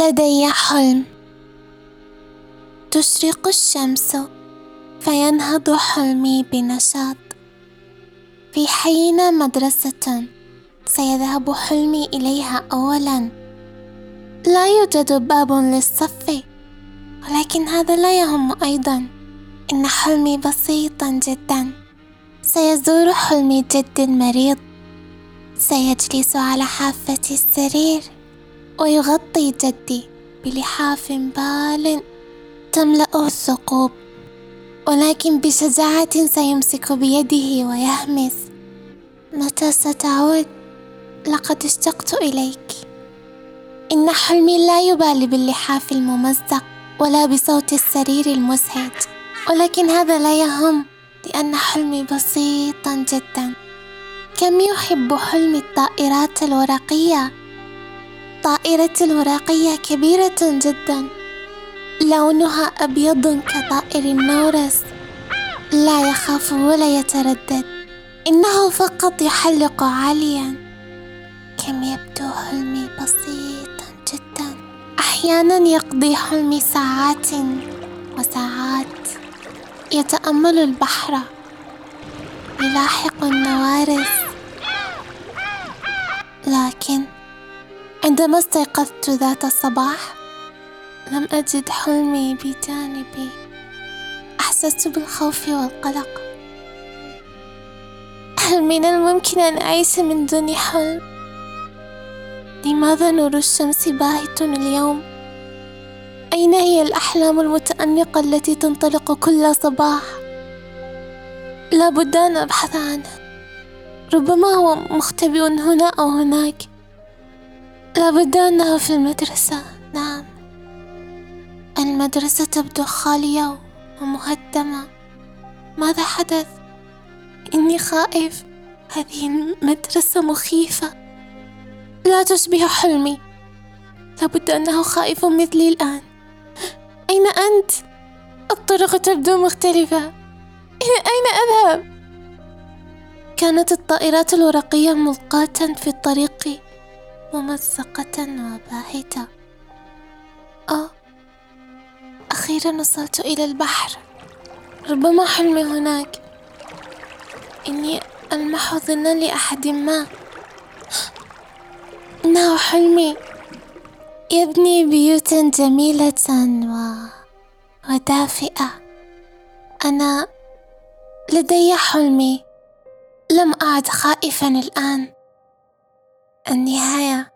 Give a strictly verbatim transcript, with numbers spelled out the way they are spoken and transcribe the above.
لدي حلم. تشرق الشمس فينهض حلمي بنشاط. في حينا مدرسة سيذهب حلمي إليها أولا. لا يوجد باب للصف، ولكن هذا لا يهم أيضا. إن حلمي بسيطا جدا. سيزور حلمي جدي المريض، سيجلس على حافة السرير ويغطي جدي بلحاف بال تملأ الثقوب، ولكن بشجاعة سيمسك بيده ويهمس: متى ستعود؟ لقد اشتقت إليك. إن حلمي لا يبالي باللحاف الممزق ولا بصوت السرير المزعج، ولكن هذا لا يهم، لأن حلمي بسيطا جدا. كم يحب حلمي الطائرات الورقية. طائرتي الورقية كبيرة جدا، لونها أبيض كطائر النورس، لا يخاف ولا يتردد، إنه فقط يحلق عاليا. كم يبدو حلمي بسيطا جدا. أحيانا يقضي حلمي ساعات وساعات يتأمل البحر، يلاحق النوارس. لكن عندما استيقظت ذات الصباح لم أجد حلمي بجانبي. أحسست بالخوف والقلق. هل من الممكن أن أعيش من دون حلم؟ لماذا نور الشمس باهت اليوم؟ أين هي الأحلام المتأنقة التي تنطلق كل صباح؟ لا بد أن أبحث عنه. ربما هو مختبئ هنا أو هناك. لا بد أنه في المدرسة. نعم، المدرسة تبدو خالية ومهدمة. ماذا حدث؟ إني خائف. هذه المدرسة مخيفة، لا تشبه حلمي. لابد أنه خائف مثلي الآن. أين أنت؟ الطرق تبدو مختلفة. إلى أين أذهب؟ كانت الطائرات الورقية ملقاة في الطريق، ممزقة وباهتة. آه، أخيرا وصلت إلى البحر. ربما حلمي هناك. إني ألمح ظلا لأحد ما. إنه حلمي. يبني بيوتا جميلة و... ودافئة. أنا لدي حلمي. لم أعد خائفا الآن. النهاية